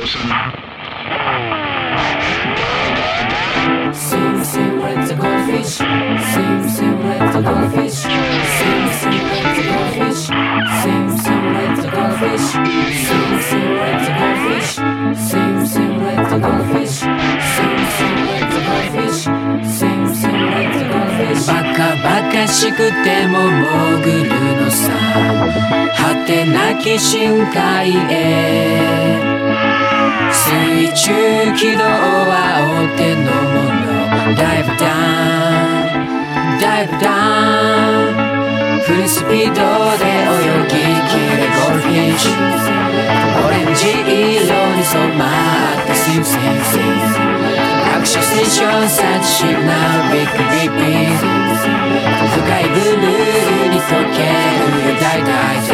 Sing, sing, let the goldfish. Sing, sing, let the goldfish. Sing, sing, let the goldfish. Sing, sing, let the goldfish. Sing, sing, let the goldfish. Sing, sing, let the goldfish. Sing, sing, let the goldfish. Sing, sing, let the goldfish. バカバカしくても潜るのさ。果てなき深海へ。水中軌道はお手の物。Dive down, dive down フルスピードで泳ぎきれゴールフィッシュオレンジ色に染まったスイムスイムスイムアクションステーション察しなビッグビッグ深いブルーに溶けるよ大大大